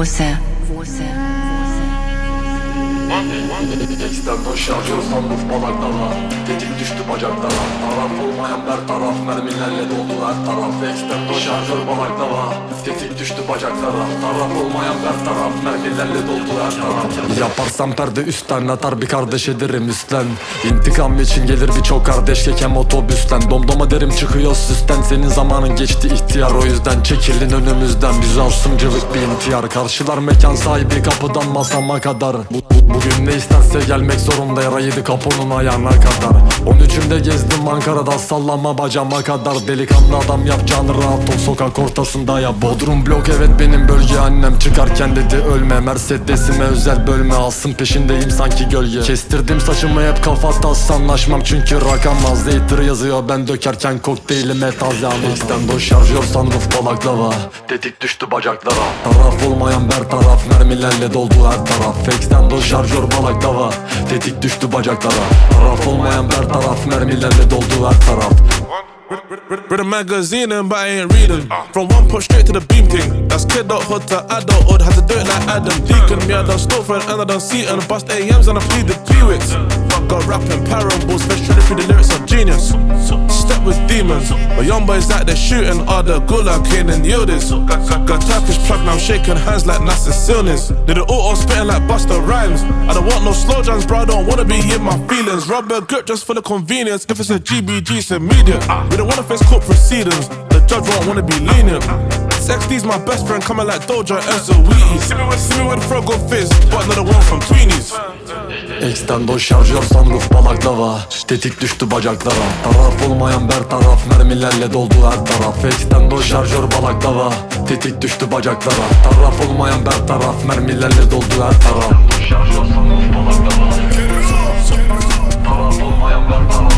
Extendo şarjör sunroof balaklava. Tetik düştü bacaklara. Taraf olmayan her taraf. Mermilerle doldu her taraf. Extendo şarjör balaklava. Tetik düştü bacaklara. Taraf olmayan her taraf. Mermilerle doldu her taraf. Yaparsam perde üstten atar bir kardeş ederim üstten. İntikam için gelir birçok kardeş kekem otobüsten. Domdoma derim çıkıyor süsten. Senin zamanın geçti ihtiyar, o yüzden çekilin önümüzden. Bizi alsın cıvık bir intihar. Karşılar mekan sahibi kapıdan masama kadar. Bugün ne isterse gelmek zorunda, yara yedi kaponun ayağına kadar. 13'ümde gezdim Ankara'da sallama bacama kadar. Delikanlı adam yapacağını rahat ol, sokak ortasında ya. Bodrum blok evet benim bölge, annem çıkarken dedi ölme. Mercedes'ime özel bölme, alsın peşindeyim sanki gölge. Kestirdim saçımı hep kafa tas, anlaşmam çünkü rakam az. Zeytir yazıyor ben dökerken kokteylime taze anladım. Extendo şarjör sunroof balaklava. Tetik düştü bacaklara. Taraf olmayan her taraf. Mermilerle doldu her taraf. Extendo şarjör balaklava. Tetik düştü bacaklara. Taraf olmayan her taraf. Mermilerle doldu her taraf. Read a magazine but I ain't reading. From one push straight to the beam thing. That's kidhood to adulthood. Had to do it like Adam Deacon. Me I done Storefront and I done Seaton. Bust AMs and I pleaded Pewits. Got rapping parables, fresh trying through the lyrics of genius. Step with demons, but young boys out there shooting all the gulag Kane and Yildiz. Got Turkish plug now, I'm shaking hands like Nasser Silnis. Did it auto spitting like Busta Rhymes. I don't want no slow jams, bro, I don't wanna be in my feelings. Rubber grip just for the convenience. If it's a GBG, it's immediate. We don't wanna face court proceedings. The judge won't wanna be lenient. XD's my best friend, coming like Doja and Saweetie. See me with the frog go fizz, but another one from Tweenies. Extendo şarjör sunroof balaklava. Tetik düştü bacaklara. Taraf olmayan her taraf. Mermilerle doldu her taraf. Extendo şarjör balaklava. Tetik düştü bacaklara. Taraf olmayan her taraf. Mermilerle doldu her taraf. Şarjör sunroof balaklava. Taraf olmayan her taraf.